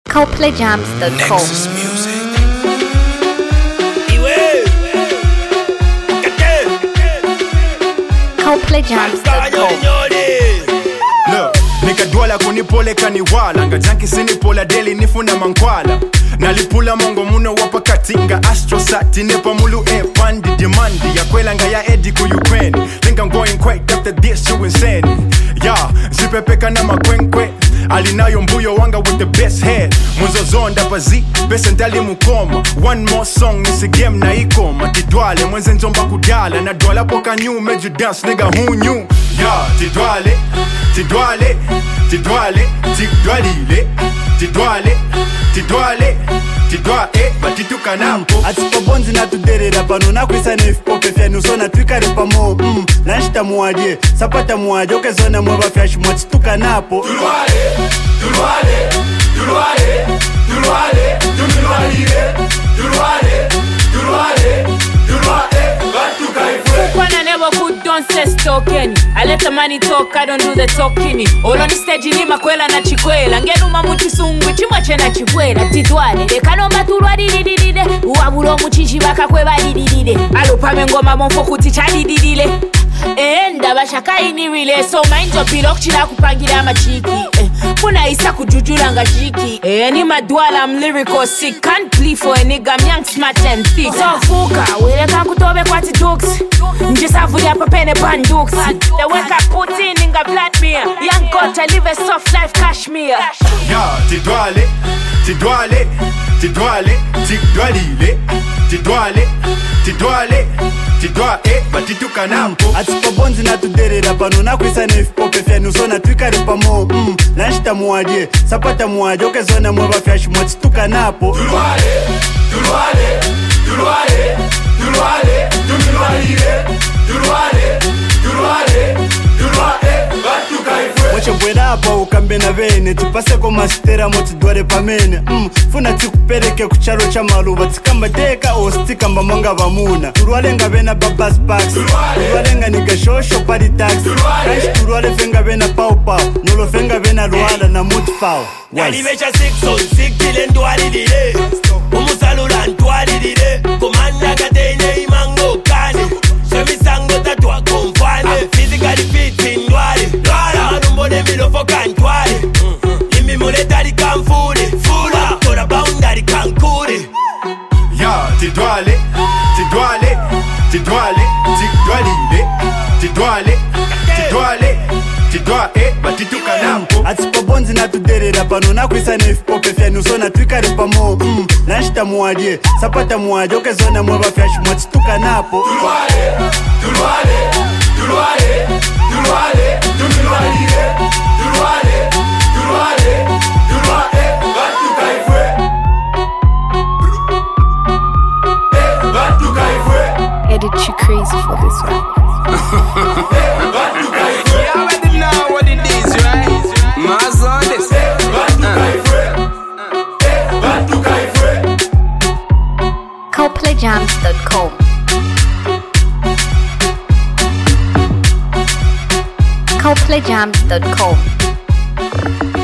ColdplayJams.com. Nexus Music. ColdplayJams.com. Look, nikadwala kunipoleka ni wala ngajanki sinipola deli nifuna mankwala nalipula mongo muno wapakati nga astrosati nepa mulu pandi demandi ya kwela nga ya edi ku Ukraine. Think I'm going quite after this you insane. Yeah, zipepeka na makwenkwe alinayo mbuyo wanga with the best head. Mwenzo zonda pazi, bese ndali mukoma. One more song nisi game na ikoma. Tidwale, mwenze njomba kudala. Na dwala poka new, made you dance nigga who knew. Yeah, tidwale, tidwale, tidwale, tidwalile. Tidwale, tidwale, tidwale, batituka nampo. Atipa bonzi na tuderera pano na kwisa nefipope fyanu sona twikare pamo. Lanshita muadie, sapata muadie, oke zona mwaba fyashi mwatituka napo. Tulwale, tulwale, tulwale, tulwale, tulwalile. Tulwale, tulwale, tulwale, batuka ifwe. Kwana never could don't say stokeni. I let the money talk, I don't do the talking. All on the stage ni makwela na chikwela. Ngeruma muchisungu chimwache na chikwela. Tidwale, dekanomba tulwadididide. Uwabulo muchichi bakakwe badididide. Alupame ngoma monfo kutichadididile. Enda bashaka inirile. So mind your pilok chila kupangira machiki. Kuna isa kujujula nga jiki. Ni madwala I'm lyrical sick. Can't plea for a nigga, I'm young, smart and thick. So fuka, weleka kutobe kwa tidux. Njisavu ya papene pandux. The work I put in nga Vladimir. Young God, I live a soft life, Kashmir. Yeah, tidwale, tidwale, tidwale, tidwalile. Tidwale, tidwale, tidwale, batituka nampo. Atipa bonzi na tuderera pano na kwisa nefipope fyanu sona twikare pamo. Lanshita muadie, sapata muadie, oke zona mwaba fyashi mwatituka napo. Tulwale, tulwale, tulwale, tulwale, tulwalile. Tulwale, tulwale, tulwale, batuka ifwe. Wache bwera apa ukambe na bene tipaseko masitera motidware pamene. Funa tikupereke kucharo cha maluba tikamba teka ostikamba monga bamuna. Turwale nga bena babas packs. Turwale nga niga shosho party tax. Kanshi turwale fenga bena pau pau. Nolo fenga bena luala na muti pau. Nalimecha 6 on 6 kile ndwalilile. Umusalula ndwalilile. Komanda katene imango kane. Shemisango tatwa komfane. Physically fit ndwale. Dwala manumbone milofo kantwale. Imi muletari kamfule. Fula kora boundary kankure. Yeah, tidwale, tidwale, tidwale, tidwalile. Tidwale, tidwale, tidwale, batituka nampo. Atipa bonzi na tuderera pano na kwisa nefipope fyanu sona twikare pamo. Lanshita muadie, sapata muadie, oke zona mwaba fyashi mwatituka napo. Tulwale, tulwale, tulwale, tulwale, tulwalile. Tulwale, tulwale, tulwale, batuka ifwe. Batuka ifwe. Edit you crazy for this one. Batuka ifwe. You already know what it is, right? Maz on this. Batuka ifwe. Batuka ifwe. ColdplayJams.com. ColdplayJams.com.